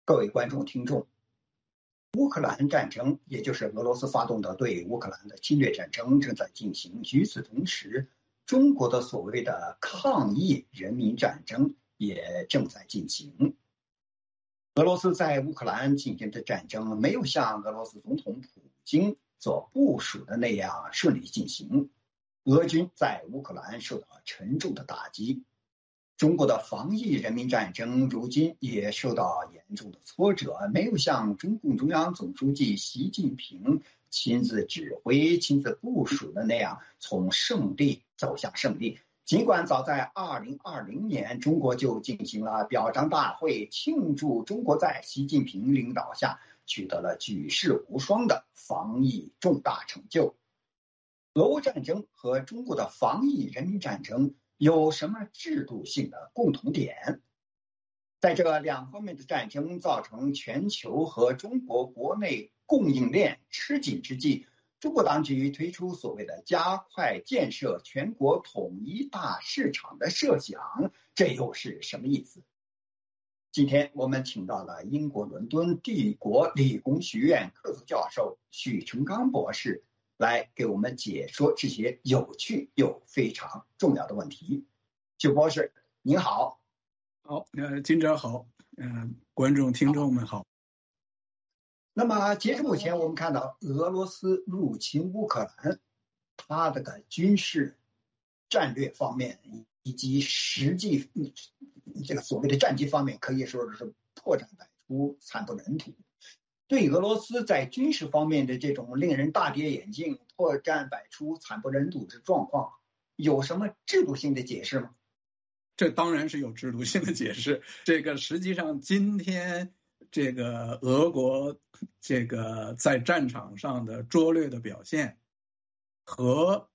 各位观众、听众，乌克兰战争，也就是俄罗斯发动的对乌克兰的侵略战争正在进行。与此同时，中国的所谓的抗议人民战争也正在进行。俄罗斯在乌克兰进行的战争没有像俄罗斯总统普京所部署的那样顺利进行，俄军在乌克兰受到沉重的打击。中国的防疫人民战争如今也受到严重的挫折，没有像中共中央总书记习近平亲自指挥、亲自部署的那样从胜利走向胜利。尽管早在2020年，中国就进行了表彰大会，庆祝中国在习近平领导下取得了举世无双的防疫重大成就。俄乌战争和中国的防疫人民战争有什么制度性的共同点？在这两方面的战争造成全球和中国国内供应链吃紧之际，中国当局推出所谓的加快建设全国统一大市场的设想，这又是什么意思？今天我们请到了英国伦敦帝国理工学院客座教授许成刚博士，来给我们解说这些有趣又非常重要的问题。许博士，您好。 好，金哲好，观众听众们好。 那么截至目前，我们看到俄罗斯入侵乌克兰，它这个军事战略方面以及实际这个所谓的战绩方面，可以说是破绽百出，惨不忍睹。对俄罗斯在军事方面的这种令人大跌眼镜、破绽百出、惨不忍睹的状况，有什么制度性的解释吗？ 这当然是有制度性的解释。这个实际上今天这个俄国这个在战场上的拙劣的表现，和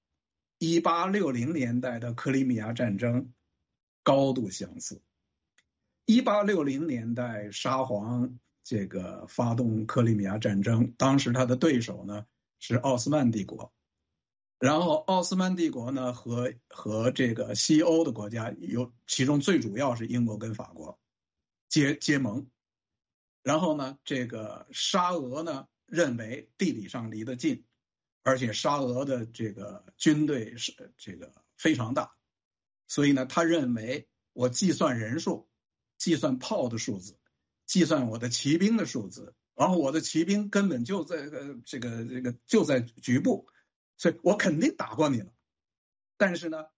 1860年代的克里米亚战争高度相似。1860年代沙皇这个发动克里米亚战争，当时他的对手呢是奥斯曼帝国。然后奥斯曼帝国呢和这个西欧的国家其中最主要是英国跟法国结盟。然后呢，这个沙俄呢认为地理上离得近，而且沙俄的这个军队是这个非常大，所以呢他认为我计算人数，计算炮的数字，计算我的骑兵的数字，然后我的骑兵根本就在这个就在局部，所以我肯定打过你了。但是呢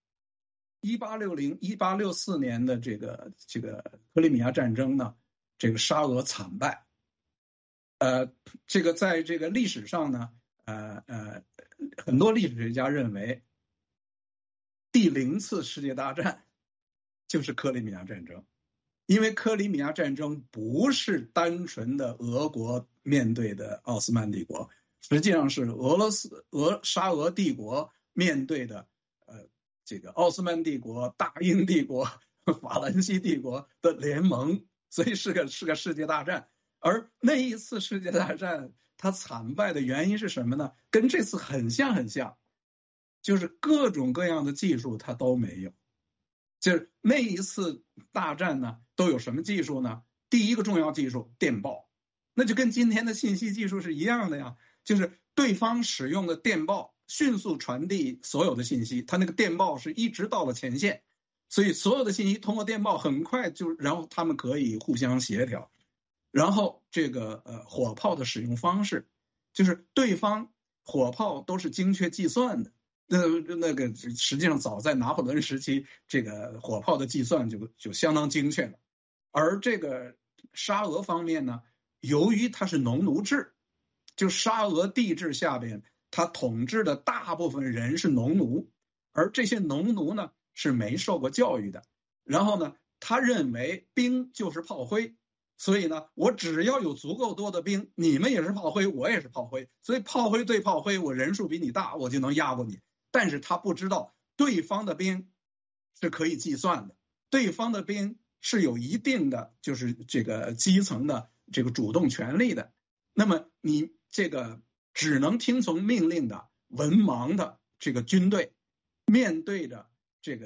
1864年的这个克里米亚战争呢，这个沙俄惨败。这个在这个历史上呢，很多历史学家认为第0次世界大战就是克里米亚战争。因为克里米亚战争不是单纯的俄国面对的奥斯曼帝国，实际上是沙俄帝国面对的这个奥斯曼帝国、大英帝国、法兰西帝国的联盟，所以是个世界大战。而那一次世界大战它惨败的原因是什么呢？跟这次很像，就是各种各样的技术它都没有。就是那一次大战呢，都有什么技术呢？第一个重要技术，电报，那就跟今天的信息技术是一样的呀，就是对方使用的电报迅速传递所有的信息，它那个电报是一直到了前线，所以所有的信息通过电报很快就，然后他们可以互相协调。然后这个火炮的使用方式，就是对方火炮都是精确计算的。那个实际上早在拿破仑时期，这个火炮的计算就相当精确了。而这个沙俄方面呢，由于它是农奴制，就沙俄帝制下边，他统治的大部分人是农奴，而这些农奴呢是没受过教育的。然后呢，他认为兵就是炮灰，所以呢，我只要有足够多的兵，你们也是炮灰，我也是炮灰，所以炮灰对炮灰，我人数比你大，我就能压过你。但是他不知道对方的兵是可以计算的，对方的兵是有一定的就是这个基层的这个主动权利的。那么你这个只能听从命令的文盲的这个军队，面对着这个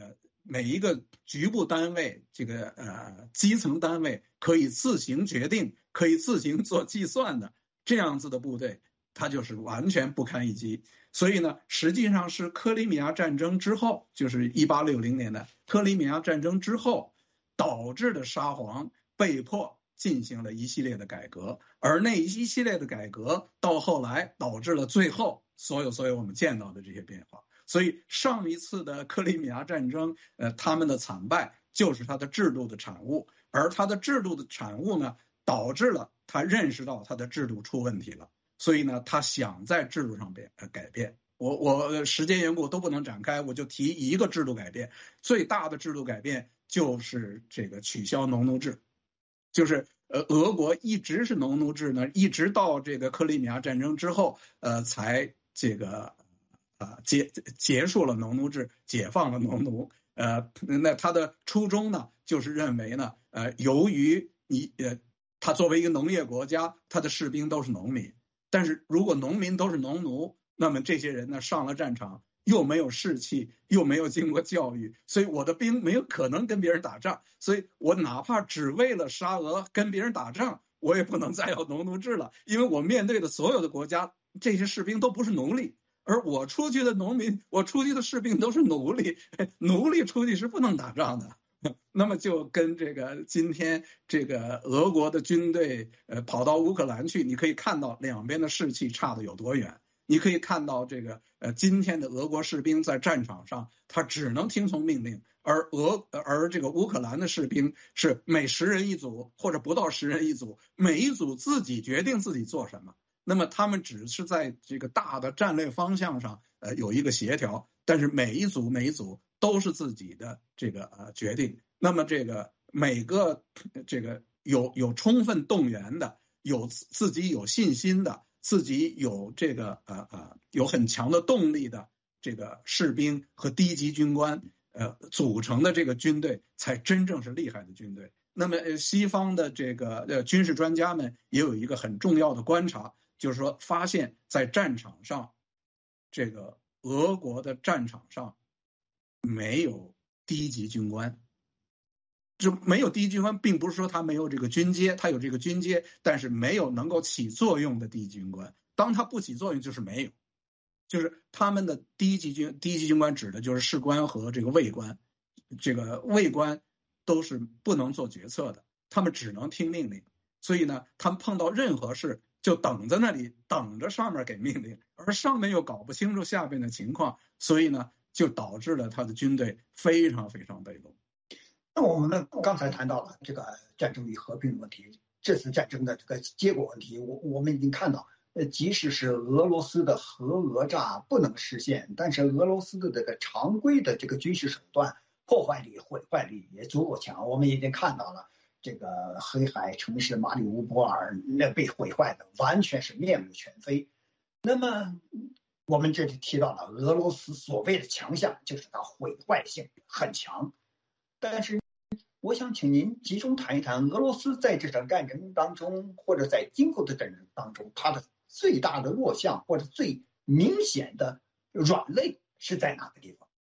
每一个局部单位，这个基层单位可以自行决定、可以自行做计算的这样子的部队，它就是完全不堪一击。所以呢，实际上是克里米亚战争之后，就是1860年的克里米亚战争之后，导致的沙皇被迫进行了一系列的改革，而那一系列的改革到后来导致了最后所有我们见到的这些变化。所以上一次的克里米亚战争，他们的惨败就是他的制度的产物，而他的制度的产物呢，导致了他认识到他的制度出问题了，所以呢，他想在制度上改变。我时间缘故都不能展开，我就提一个制度改变，最大的制度改变就是这个取消农奴制，就是俄国一直是农奴制呢，一直到这个克里米亚战争之后，才这个结束了农奴制，解放了农奴。那他的初衷呢，就是认为呢，由于他作为一个农业国家，他的士兵都是农民，但是如果农民都是农奴，那么这些人呢上了战场又没有士气，又没有经过教育，所以我的兵没有可能跟别人打仗，所以我哪怕只为了沙俄跟别人打仗，我也不能再有农奴制了，因为我面对的所有的国家，这些士兵都不是奴隶。而我出去的农民，我出去的士兵都是奴隶，奴隶出去是不能打仗的。那么就跟这个今天这个俄国的军队跑到乌克兰去，你可以看到两边的士气差的有多远。你可以看到这个今天的俄国士兵在战场上，他只能听从命令，而这个乌克兰的士兵是每10人一组或者不到10人一组，每一组自己决定自己做什么。那么他们只是在这个大的战略方向上有一个协调，但是每一组都是自己的这个决定。那么这个每个这个有充分动员的，有自己有信心的，自己有这个有很强的动力的这个士兵和低级军官组成的这个军队，才真正是厉害的军队。那么西方的这个军事专家们也有一个很重要的观察，就是说发现在战场上，这个俄国的战场上没有低级军官。就没有低级军官，并不是说他没有这个军阶，他有这个军阶，但是没有能够起作用的低级军官。当他不起作用，就是没有，就是他们的低级军官指的就是士官和这个尉官，这个尉官都是不能做决策的，他们只能听命令。所以呢，他们碰到任何事就等在那里，等着上面给命令，而上面又搞不清楚下面的情况，所以呢，就导致了他的军队非常非常被动。 那我们刚才谈到了这个战争与和平问题，这次战争的这个结果问题，我们已经看到，即使是俄罗斯的核讹诈不能实现，但是俄罗斯的这个常规的这个军事手段破坏力、毁坏力也足够强。我们已经看到了这个黑海城市马里乌波尔那被毁坏的完全是面目全非。那么我们这里提到了俄罗斯所谓的强项，就是它毁坏性很强，但是我想请您集中谈一谈俄罗斯在这场战争当中，或者在今后的战争当中，它的最大的弱项或者最明显的软肋是在哪个地方？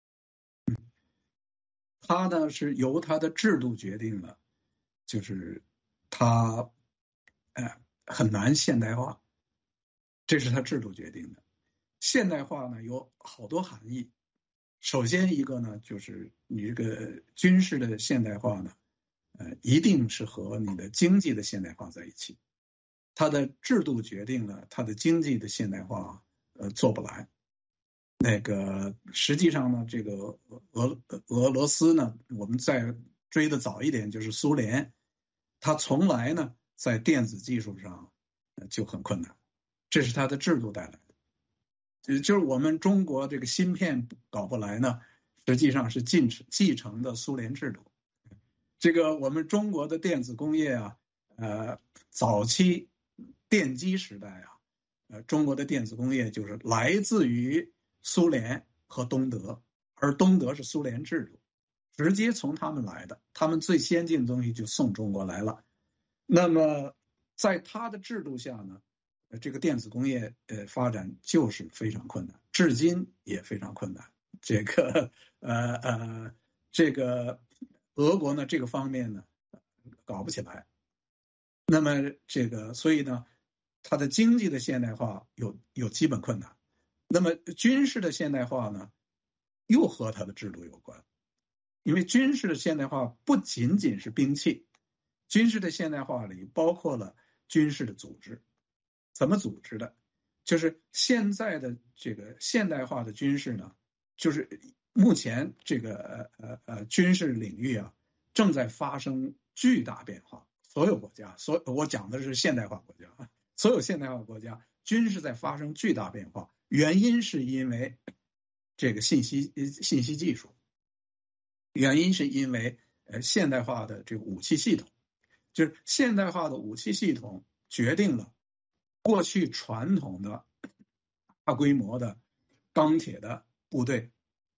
它呢是由它的制度决定的，就是它很难现代化，这是它制度决定的。现代化呢有好多含义。首先一个呢，就是你这个军事的现代化呢，一定是和你的经济的现代化在一起。它的制度决定了它的经济的现代化，做不来。那个实际上呢，这个俄罗斯呢，我们再追得早一点，就是苏联，它从来呢在电子技术上就很困难，这是它的制度带来的。就是我们中国这个芯片搞不来呢，实际上是继承的苏联制度。这个我们中国的电子工业啊，早期电机时代啊，中国的电子工业就是来自于苏联和东德，而东德是苏联制度，直接从他们来的，他们最先进的东西就送中国来了。那么在他的制度下呢，这个电子工业发展就是非常困难，至今也非常困难。这个这个俄国呢这个方面呢搞不起来，那么这个所以呢，它的经济的现代化有基本困难，那么军事的现代化呢，又和它的制度有关，因为军事的现代化不仅仅是兵器，军事的现代化里包括了军事的组织，怎么组织的？就是现在的这个现代化的军事呢，就是目前这个军事领域啊，正在发生巨大变化。所有国家，我讲的是现代化国家啊，所有现代化国家军事在发生巨大变化，原因是因为这个信息技术，原因是因为现代化的这个武器系统，就是现代化的武器系统决定了过去传统的大规模的钢铁的部队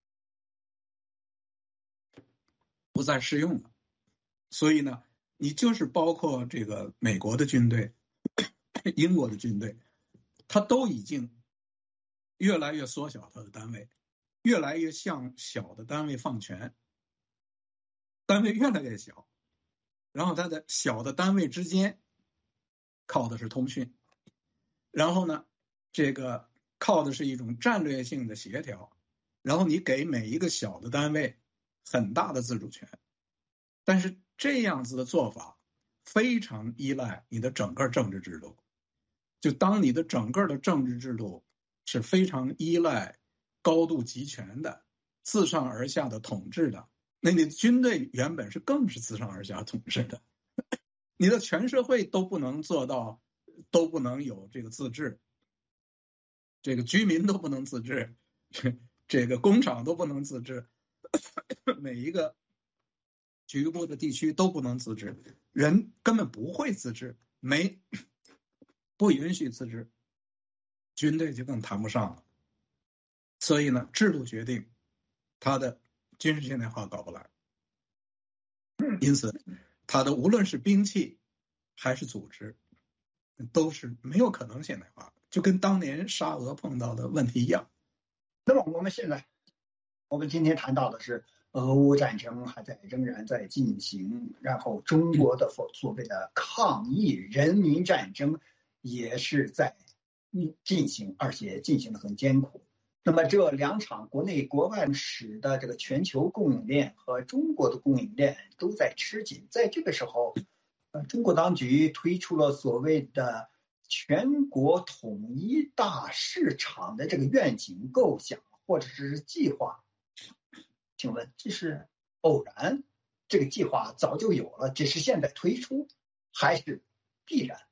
不再适用了，所以呢，你就是包括这个美国的军队、英国的军队，它都已经越来越缩小它的单位，越来越向小的单位放权，单位越来越小，然后它的小的单位之间靠的是通讯，然后呢，这个靠的是一种战略性的协调，然后你给每一个小的单位很大的自主权，但是这样子的做法非常依赖你的整个政治制度，就当你的整个的政治制度是非常依赖高度集权的、自上而下的统治的，那你的军队原本是更是自上而下统治的，你的全社会都不能做到，都不能有这个自治，这个居民都不能自治，这个工厂都不能自治，每一个局部的地区都不能自治，人根本不会自治，不允许自治，军队就更谈不上了。所以呢，制度决定它的军事现代化搞不来，因此它的无论是兵器还是组织都是没有可能现代化，就跟当年沙俄碰到的问题一样。 那么我们今天谈到的是俄乌战争仍然在进行，然后中国的所谓的抗疫人民战争也是在进行，而且进行的很艰苦。那么这两场国内国外使的这个全球供应链和中国的供应链都在吃紧，在这个时候，中国当局推出了所谓的全国统一大市场的这个愿景构想或者是计划，请问这是偶然？这个计划早就有了，只是现在推出，还是必然？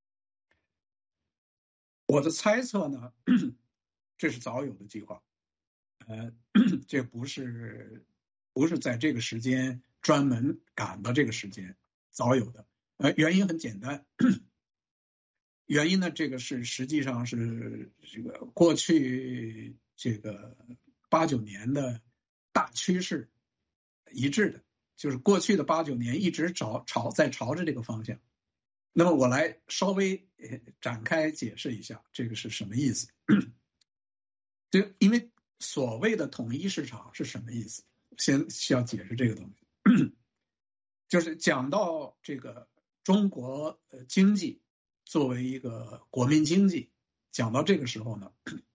我的猜测呢，这是早有的计划，这不是在这个时间专门赶到这个时间，早有的。原因很简单，原因呢，这个是实际上是这个过去这个8、9年的大趋势一致的，就是过去的8、9年一直在朝着这个方向。那么我来稍微展开解释一下这个是什么意思。就因为所谓的统一市场是什么意思，先需要解释这个东西。就是讲到这个中国经济作为一个国民经济，讲到这个时候呢，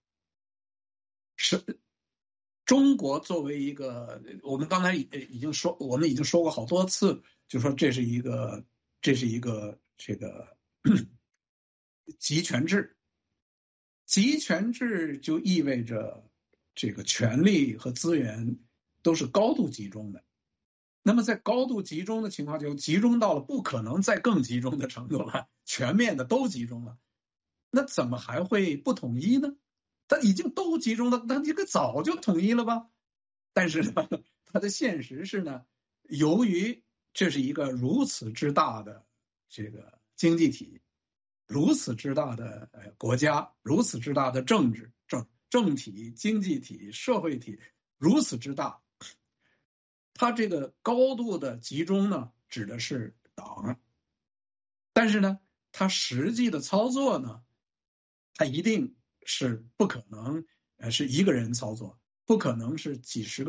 是中国作为一个，我们刚才已经说过好多次，就说这是一个这个集权制，集权制就意味着这个权力和资源都是高度集中的。那么在高度集中的情况下，集中到了不可能再更集中的程度了，全面的都集中了，那怎么还会不统一呢？它已经都集中了，那这个早就统一了吧？但是呢，它的现实是呢，由于这是一个如此之大的这个经济体，如此之大的国家，如此之大的政体、经济体、社会体，如此之大。它这个高度的集中呢，指的是党，但是呢，它实际的操作呢，它一定是不可能是一个人操作，不可能是几十个人，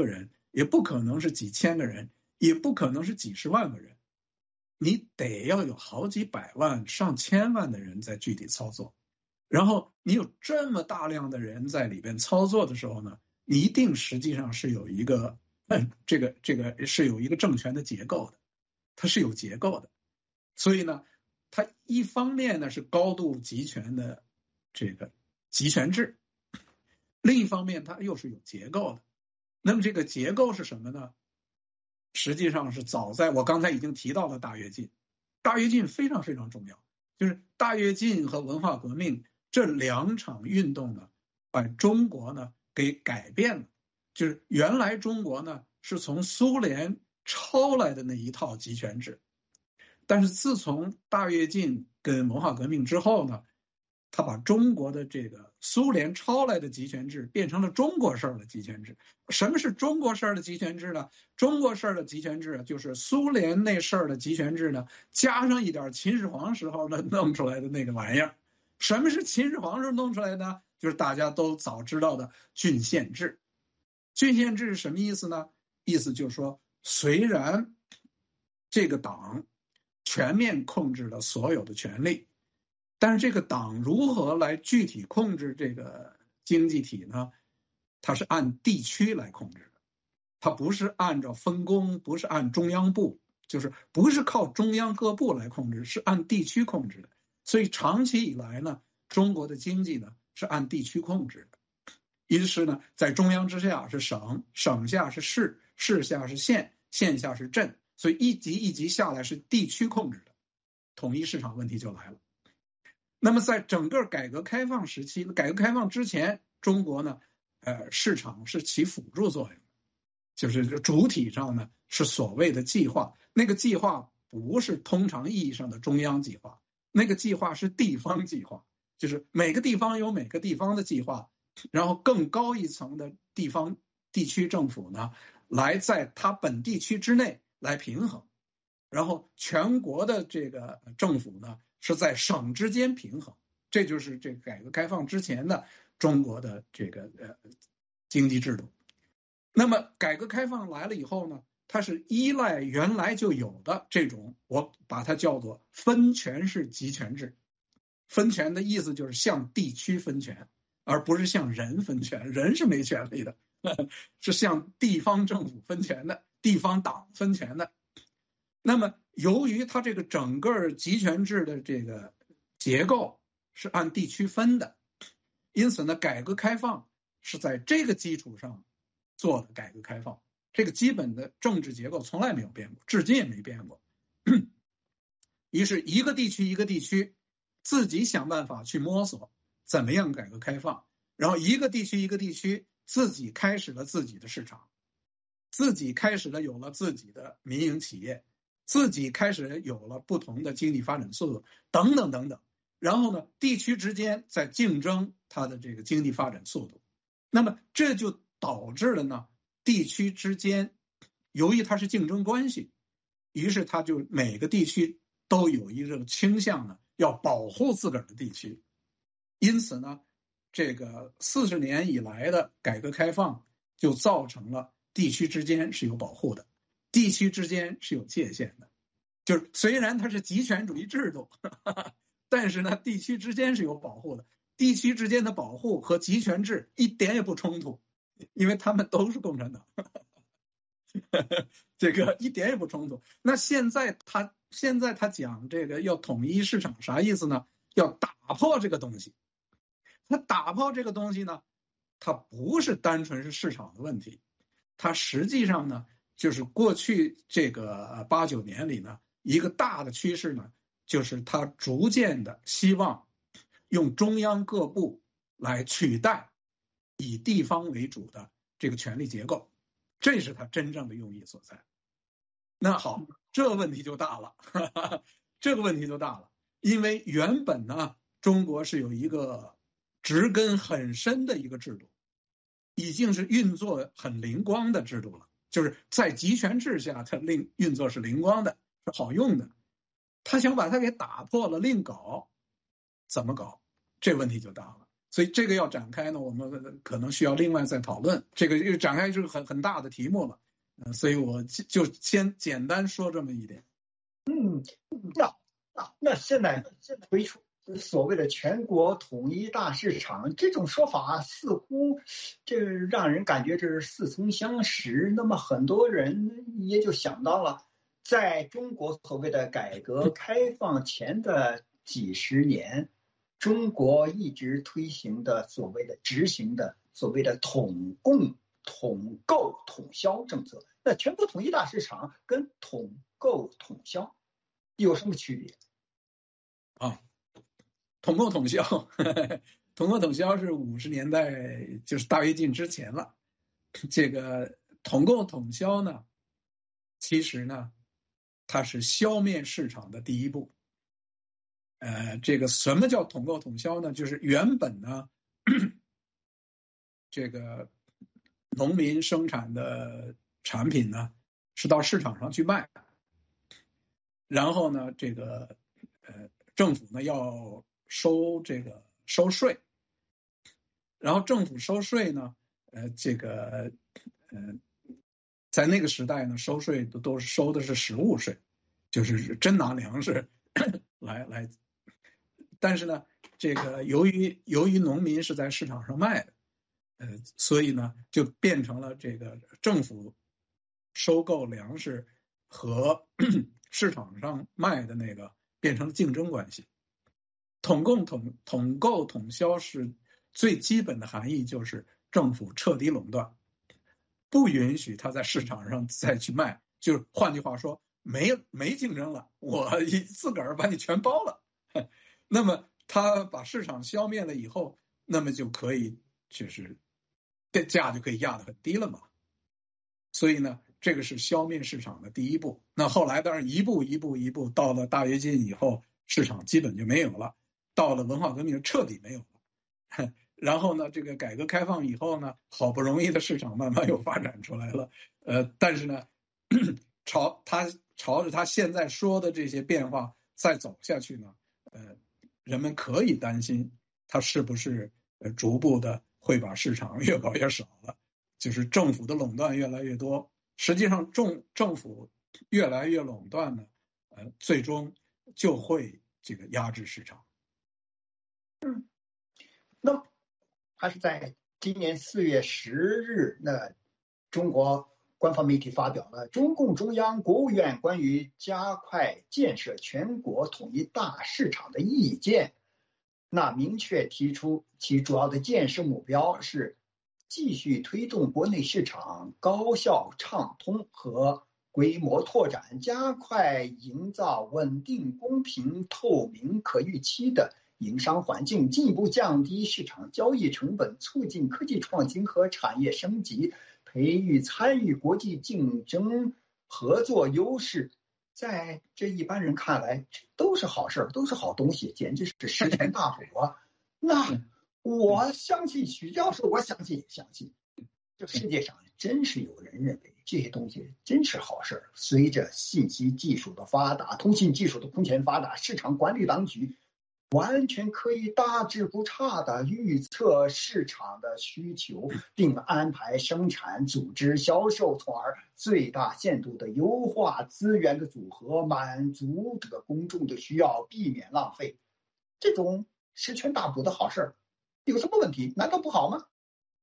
也不可能是几千个人，也不可能是几十万个人，你得要有好几百万、上千万的人在具体操作。然后你有这么大量的人在里边操作的时候呢，你一定实际上是有一个这个是有一个政权的结构的，它是有结构的。所以呢，它一方面呢是高度集权的这个集权制，另一方面它又是有结构的。那么这个结构是什么呢？实际上是早在我刚才已经提到了大跃进，大跃进非常非常重要，就是大跃进和文化革命这两场运动呢，把中国呢给改变了。就是原来中国呢是从苏联抄来的那一套集权制，但是自从大跃进跟文化革命之后呢，他把中国的这个苏联抄来的集权制变成了中国式的集权制。什么是中国式的集权制呢？中国式的集权制就是苏联那式的集权制呢，加上一点秦始皇时候呢弄出来的那个玩意儿。什么是秦始皇时候弄出来的？就是大家都早知道的郡县制。郡县制是什么意思呢？意思就是说，虽然这个党全面控制了所有的权利，但是这个党如何来具体控制这个经济体呢？它是按地区来控制的，它不是按照分工，不是按中央部，就是不是靠中央各部来控制，是按地区控制的。所以长期以来呢，中国的经济呢是按地区控制的。于是呢，在中央之下是省，省下是市，市下是县，县下是镇，所以一级一级下来是地区控制的，统一市场问题就来了。那么在整个改革开放时期，改革开放之前，中国呢，市场是起辅助作用，就是主体上呢是所谓的计划，那个计划不是通常意义上的中央计划，那个计划是地方计划，就是每个地方有每个地方的计划，然后更高一层的地区政府呢，来在它本地区之内来平衡，然后全国的这个政府呢是在省之间平衡。这就是这个改革开放之前的中国的这个经济制度。那么改革开放来了以后呢，它是依赖原来就有的这种，我把它叫做分权式集权制。分权的意思就是向地区分权，而不是向人分权，人是没权利的，是向地方政府分权的，地方党分权的。那么由于它这个整个集权制的这个结构是按地区分的，因此呢，改革开放是在这个基础上做的改革开放，这个基本的政治结构从来没有变过，至今也没变过。于是一个地区一个地区自己想办法去摸索怎么样改革开放，然后一个地区一个地区自己开始了自己的市场，自己开始了有了自己的民营企业，自己开始有了不同的经济发展速度等等等等。然后呢，地区之间在竞争它的这个经济发展速度。那么这就导致了呢，地区之间由于它是竞争关系，于是它就每个地区都有一种倾向呢，要保护自个儿的地区。因此呢，这个40年以来的改革开放就造成了地区之间是有保护的，地区之间是有界限的。就是虽然它是集权主义制度，但是呢，地区之间是有保护的。地区之间的保护和集权制一点也不冲突，因为他们都是共产党，这个一点也不冲突。那现在他讲这个要统一市场，啥意思呢？要打破这个东西。他打破这个东西呢，它不是单纯是市场的问题，它实际上呢，就是过去这个8、9年里呢，一个大的趋势呢，就是他逐渐的希望用中央各部来取代以地方为主的这个权力结构，这是他真正的用意所在。那好，这个问题就大了，这个问题就大了，因为原本呢，中国是有一个植根很深的一个制度，已经是运作很灵光的制度了，就是在集权制下，它运作是灵光的，是好用的。他想把它给打破了，另搞，怎么搞？这问题就大了。所以这个要展开呢，我们可能需要另外再讨论。这个展开就是很大的题目了。 所以我就先简单说这么一点。 那现在推出所谓的全国统一大市场这种说法，似乎这让人感觉这是似曾相识。那么很多人也就想到了，在中国所谓的改革开放前的几十年，中国一直推行的所谓的执行的所谓的统共、统购、统销政策。那全国统一大市场跟统购、统销有什么区别？ 统购统销，统购统销是50年代，就是大跃进之前了。这个统购统销呢，其实呢，它是消灭市场的第一步。这个什么叫统购统销呢？就是原本呢，这个农民生产的产品呢，是到市场上去卖，然后呢，这个政府呢要收税，然后政府收税呢，在那个时代呢，收税都收的是实物税，就是真拿粮食来。但是呢，这个由于农民是在市场上卖的，所以呢就变成了这个政府收购粮食和市场上卖的那个变成了竞争关系。统购统销是最基本的含义，就是政府彻底垄断，不允许他在市场上再去卖，就是换句话说，没竞争了，我自个儿把你全包了。那么他把市场消灭了以后，那么就可以就是价就可以压得很低了嘛。所以呢，这个是消灭市场的第一步。那后来当然一步到了大跃进以后，市场基本就没有了。到了文化革命彻底没有了。然后呢，这个改革开放以后呢，好不容易的市场慢慢又发展出来了。但是呢，朝着他现在说的这些变化再走下去呢，人们可以担心他是不是逐步的会把市场越搞越少了，就是政府的垄断越来越多。实际上政府越来越垄断呢，最终就会这个压制市场。 那还是在今年4月10日，那中国官方媒体发表了中共中央、国务院关于加快建设全国统一大市场的意见。那明确提出其主要的建设目标是继续推动国内市场高效畅通和规模拓展，加快营造稳定、公平、透明、可预期的营商环境，进一步降低市场交易成本，促进科技创新和产业升级，培育参与国际竞争合作优势。在这一般人看来，都是好事，都是好东西，简直是十全大补啊！那我相信许教授，我相信这世界上真是有人认为这些东西真是好事。随着信息技术的发达，通信技术的空前发达，市场管理当局完全可以大致不差的预测市场的需求，并安排生产、组织、销售，从而最大限度的优化资源的组合，满足这个公众的需要，避免浪费。这种十全大补的好事有什么问题？难道不好吗？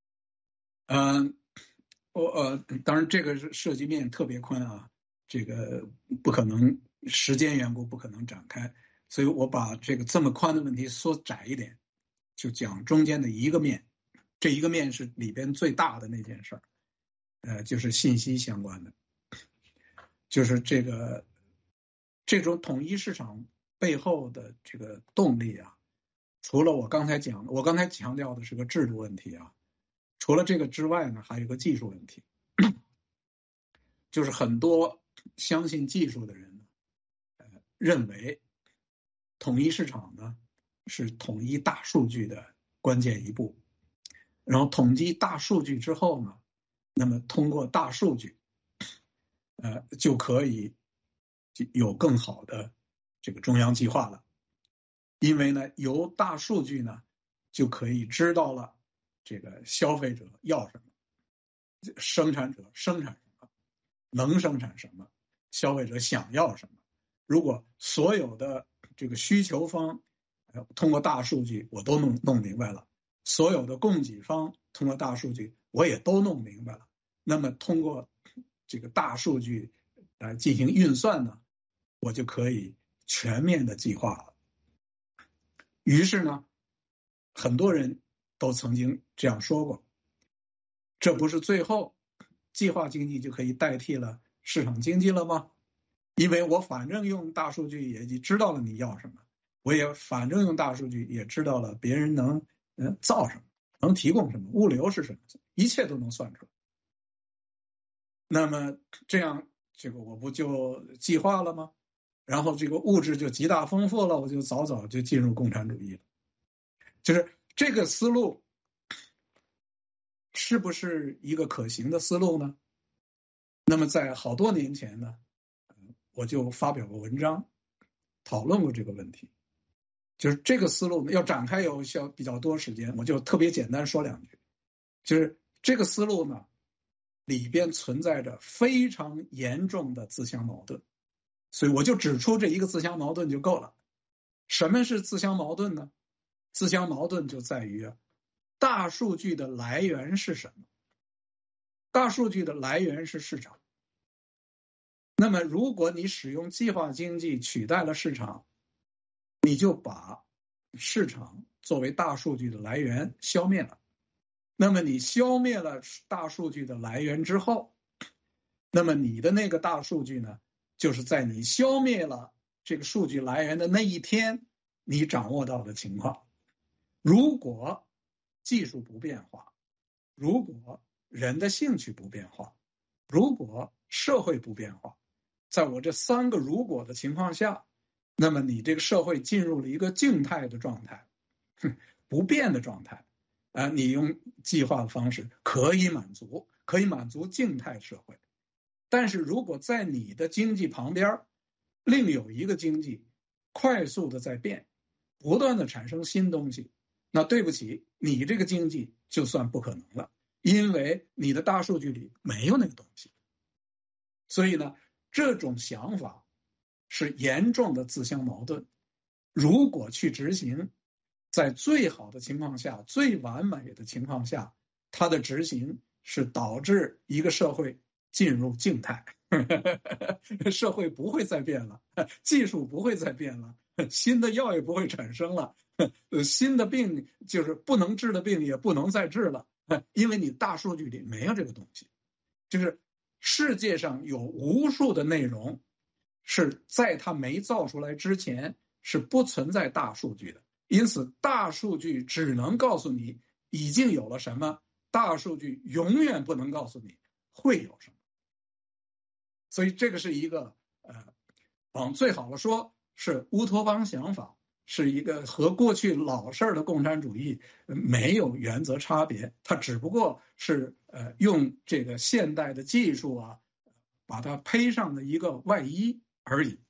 当然这个涉及面特别宽啊，这个不可能，时间缘故不可能展开。所以我把这么宽的问题缩窄一点，就讲中间的一个面，这一个面是里边最大的那件事儿，就是信息相关的，就是这种统一市场背后的这个动力啊，除了我刚才强调的是个制度问题啊，除了这个之外呢，还有个技术问题，就是很多相信技术的人呢，认为统一市场呢是统一大数据的关键一步，然后统计大数据之后呢，那么通过大数据，就可以有更好的这个中央计划了，因为呢由大数据呢就可以知道了这个消费者要什么，生产者生产什么， 能生产什么，消费者想要什么。如果所有的这个需求方通过大数据我都弄明白了，所有的供给方通过大数据我也都弄明白了，那么通过这个大数据来进行运算呢，我就可以全面的计划了。于是呢，很多人都曾经这样说过，这不是最后计划经济就可以代替了市场经济了吗？因为我反正用大数据也知道了你要什么，我也反正用大数据也知道了别人能造什么，能提供什么，物流是什么，一切都能算出来。那么这样这个我不就计划了吗？然后这个物质就极大丰富了，我就早早就进入共产主义了。就是这个思路是不是一个可行的思路呢？那么在好多年前呢，我就发表过文章讨论过这个问题。就是这个思路要展开有需要比较多时间，我就特别简单说两句。就是这个思路呢，里边存在着非常严重的自相矛盾，所以我就指出这一个自相矛盾就够了。什么是自相矛盾呢？自相矛盾就在于大数据的来源是什么？大数据的来源是市场。那么如果你使用计划经济取代了市场，你就把市场作为大数据的来源消灭了。那么你消灭了大数据的来源之后，那么你的那个大数据呢，就是在你消灭了这个数据来源的那一天你掌握到的情况。如果技术不变化，如果人的兴趣不变化，如果社会不变化，在我这三个如果的情况下，那么你这个社会进入了一个静态的状态，不变的状态。你用计划的方式可以满足静态社会。但是如果在你的经济旁边另有一个经济快速的在变，不断的产生新东西，那对不起，你这个经济就算不可能了，因为你的大数据里没有那个东西。所以呢，这种想法是严重的自相矛盾。如果去执行，在最好的情况下，最完美的情况下，它的执行是导致一个社会进入静态，社会不会再变了，技术不会再变了，新的药也不会产生了，新的病就是不能治的病也不能再治了，因为你大数据里没有这个东西。就是世界上有无数的内容是在它没造出来之前是不存在大数据的，因此大数据只能告诉你已经有了什么，大数据永远不能告诉你会有什么。所以这个是一个往最好的说是乌托邦想法，是一个和过去老式的共产主义没有原则差别，它只不过是用这个现代的技术啊把它配上的一个外衣而已。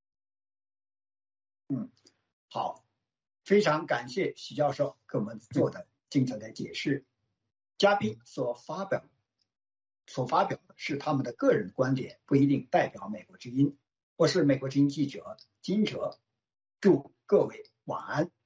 好，非常感谢许教授给我们做的精彩的解释。嘉宾所发表的是他们的个人观点，不一定代表美国之音。我是美国之音记者金哲，祝各位晚安。